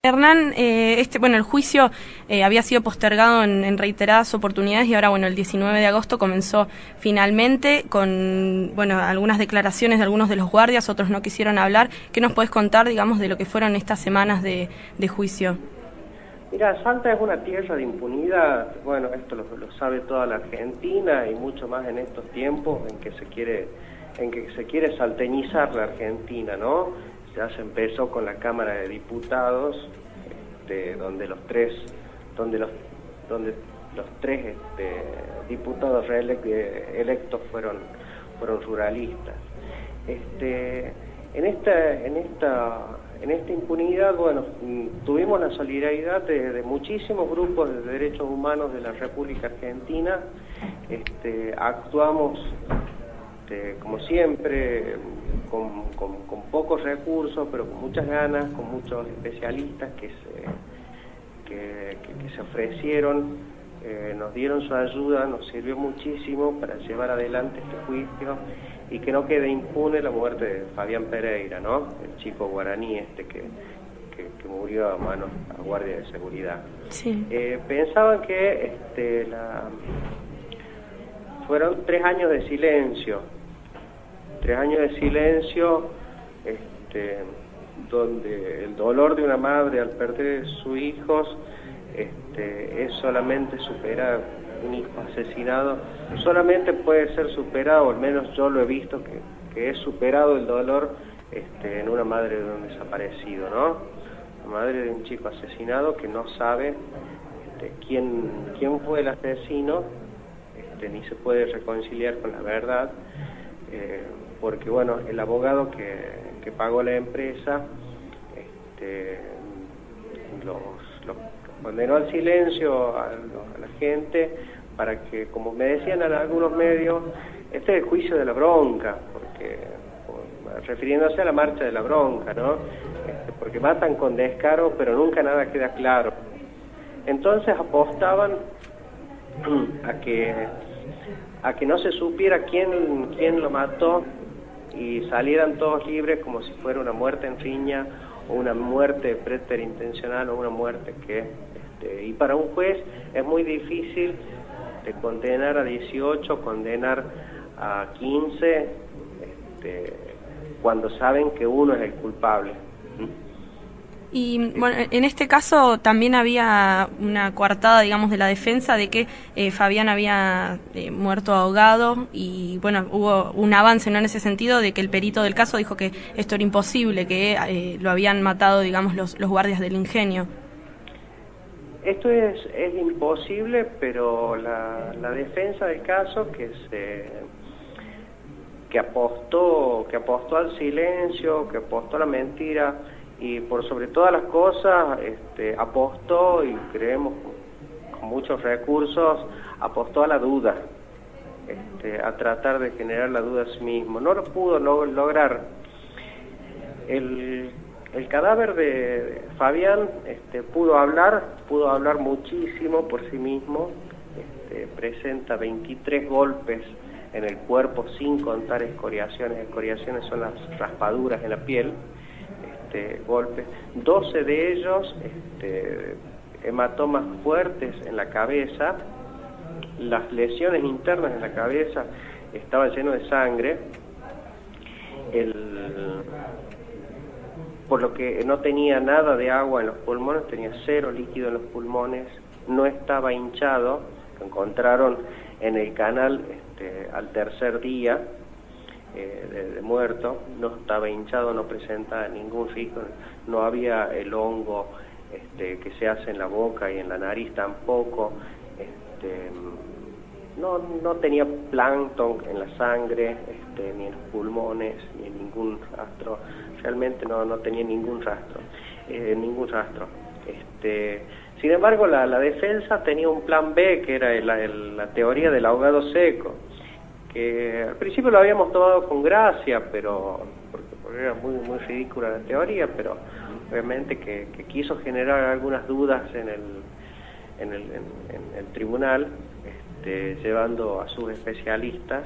Hernán, bueno, el juicio había sido postergado en reiteradas oportunidades y ahora, bueno, el 19 de agosto comenzó finalmente con, bueno, algunas declaraciones de algunos de los guardias, otros no quisieron hablar. ¿Qué nos podés contar, digamos, de lo que fueron estas semanas de juicio? Mira, Salta es una tierra de impunidad. Bueno, esto lo sabe toda la Argentina y mucho más en estos tiempos en que se quiere salteñizar la Argentina, ¿no? Ya se empezó con la Cámara de Diputados, donde los tres diputados electos fueron ruralistas. En esta impunidad, bueno, tuvimos la solidaridad de muchísimos grupos de derechos humanos de la República Argentina. Actuamos como siempre, con pocos recursos, pero con muchas ganas, con muchos especialistas que se ofrecieron, nos dieron su ayuda, nos sirvió muchísimo para llevar adelante este juicio y que no quede impune la muerte de Fabián Pereira, ¿no? El chico guaraní que murió a manos de la Guardia de Seguridad. Sí. Pensaban que fueron 3 años de silencio. 3 años de silencio, donde el dolor de una madre al perder sus hijos es solamente superado. Un hijo asesinado solamente puede ser superado, o al menos yo lo he visto que es superado el dolor en una madre de un desaparecido, ¿no? La madre de un chico asesinado que no sabe quién fue el asesino, ni se puede reconciliar con la verdad. Porque bueno, el abogado que pagó la empresa los condenó al silencio a la gente para que, como me decían en algunos medios, este es el juicio de la bronca, porque refiriéndose a la marcha de la bronca, ¿no? Porque matan con descaro, pero nunca nada queda claro. Entonces apostaban a que no se supiera quién lo mató y salieran todos libres como si fuera una muerte en riña o una muerte preterintencional o una muerte y para un juez es muy difícil de condenar a 18, condenar a 15 cuando saben que uno es el culpable. Y bueno, en este caso también había una coartada, digamos, de la defensa de que Fabián había muerto ahogado y bueno, hubo un avance, ¿no?, en ese sentido, de que el perito del caso dijo que esto era imposible, que lo habían matado, digamos, los guardias del ingenio. Esto es imposible, pero la defensa del caso que apostó al silencio, que apostó a la mentira, y por sobre todas las cosas apostó, y creemos con muchos recursos, apostó a la duda, a tratar de generar la duda a sí mismo. No lo pudo lograr. El cadáver de Fabián pudo hablar muchísimo por sí mismo. Presenta 23 golpes en el cuerpo sin contar escoriaciones. Escoriaciones son las raspaduras en la piel. Golpes, 12 de ellos hematomas fuertes en la cabeza. Las lesiones internas en la cabeza estaban llenas de sangre, por lo que no tenía nada de agua en los pulmones, tenía 0 líquido en los pulmones, no estaba hinchado. Lo encontraron en el canal al tercer día de muerto, no estaba hinchado, no presenta ningún riesgo, no había el hongo que se hace en la boca y en la nariz tampoco, no tenía plancton en la sangre, ni en los pulmones, ni en ningún rastro, realmente no tenía ningún rastro. Sin embargo, la defensa tenía un plan B, que era la teoría del ahogado seco, que al principio lo habíamos tomado con gracia, pero porque era muy ridícula la teoría, pero obviamente que quiso generar algunas dudas en el tribunal, llevando a sus especialistas,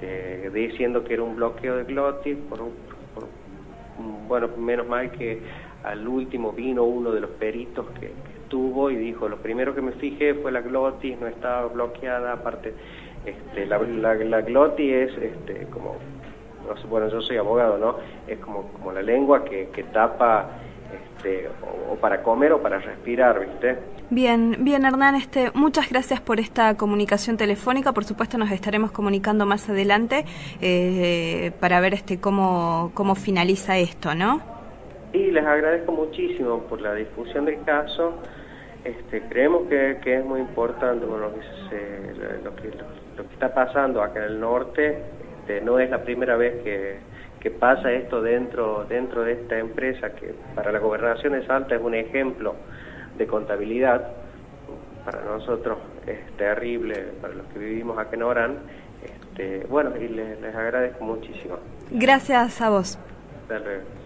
diciendo que era un bloqueo de glotis, bueno, menos mal que al último vino uno de los peritos que estuvo y dijo, lo primero que me fijé fue la glotis, no estaba bloqueada, aparte la glotis es como, no sé, bueno, yo soy abogado, ¿no? Es como la lengua que tapa o para comer o para respirar, ¿viste? Bien, Hernán, muchas gracias por esta comunicación telefónica. Por supuesto nos estaremos comunicando más adelante para ver cómo finaliza esto, ¿no? Y les agradezco muchísimo por la difusión del caso. Creemos que es muy importante lo que está pasando acá en el norte. No es la primera vez que pasa esto dentro de esta empresa, que para la Gobernación de Salta es un ejemplo de contabilidad. Para nosotros es terrible, para los que vivimos acá en Orán. Bueno, y les agradezco muchísimo. Gracias a vos. Hasta luego.